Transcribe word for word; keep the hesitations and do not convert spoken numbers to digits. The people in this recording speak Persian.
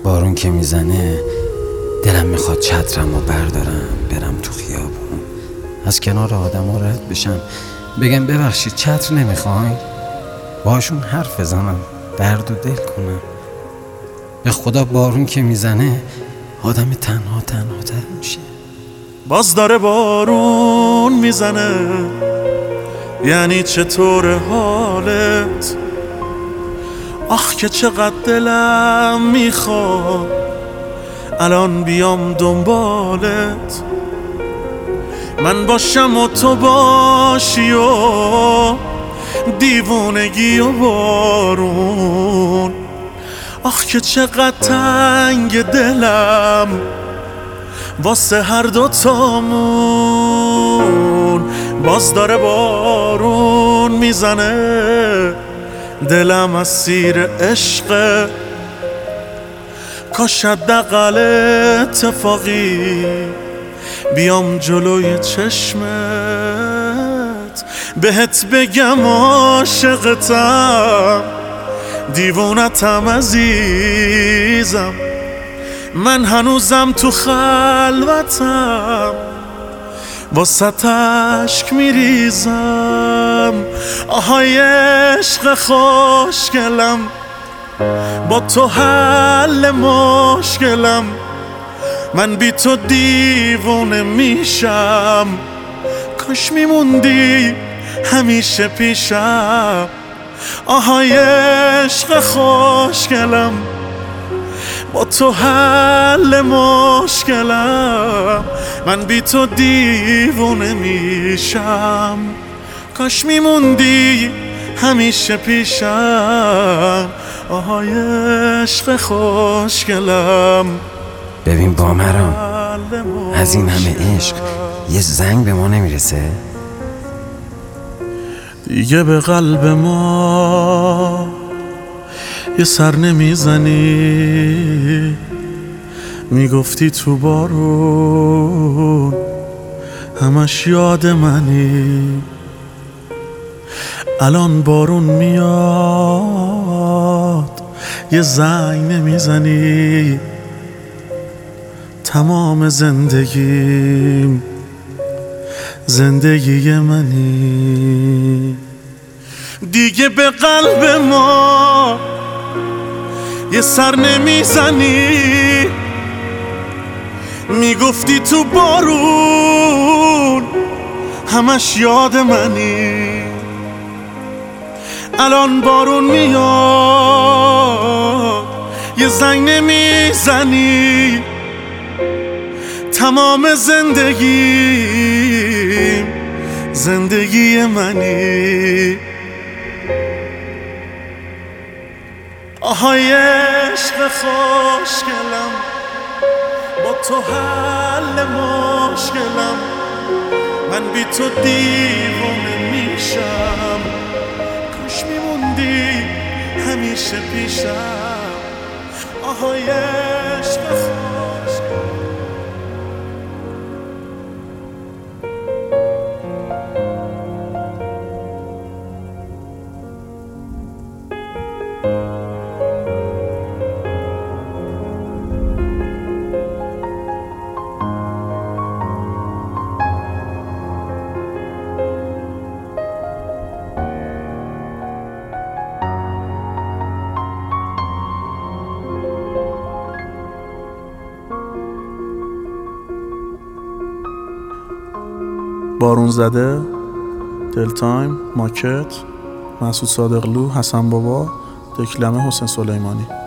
بارون که میزنه دلم میخواد چترم و بردارم برم تو خیابون، از کنار آدم ها رد بشم، بگم ببخشید چتر نمیخواین، باشون حرف بزنم، درد و دل کنم. به خدا بارون که میزنه آدم تنها تنها تر میشه. باز داره بارون میزنه، یعنی چطور حالت؟ آخ که چقدر دلم میخواد الان بیام دنبالت، من باشم و تو باشی و دیوونگی و بارون. آخ که چقدر تنگ دلم واسه هر دوتامون. باز داره بارون میزنه، دلم اسیر عشقه، کاش حداقل اتفاقی بیام جلوی چشمت بهت بگم عاشقتم، دیوونتم عزیزم، من هنوزم تو خلوتم واسه اشک میریزم. آهای عشق خوشگلم، با تو حل مشکلم، من بی تو دیوونه میشم، کاش میموندی همیشه پیشم. آهای عشق خوشگلم، با تو حل مشکلم، من بی تو دیوونه میشم، کاش میموندی همیشه پیشم. آهای عشق خوشگلم. ببین بامرام، از این همه عشق یه زنگ به ما نمیرسه؟ دیگه به قلب ما یه سر نمیزنی، میگفتی تو بارون همش یاد منی، الان بارون میاد یه زنگ نمیزنی، تمام زندگیم زندگی منی. دیگه به قلب ما یه سر نمیزنی، میگفتی تو بارون همش یاد منی، الان بارون میاد یه زنگ نمیزنی، تمام زندگیم زندگی منی. آهای عشق خوشگلم، با تو حل مشکلم، من بی تو دیوانه میشم، کاش میموندی همیشه پیشم. آهای عشق خوشگلم. بارون زده، دل تایم، ماکت، مسعود صادقلو، حسن بابا، دکلمه، حسین سلیمانی.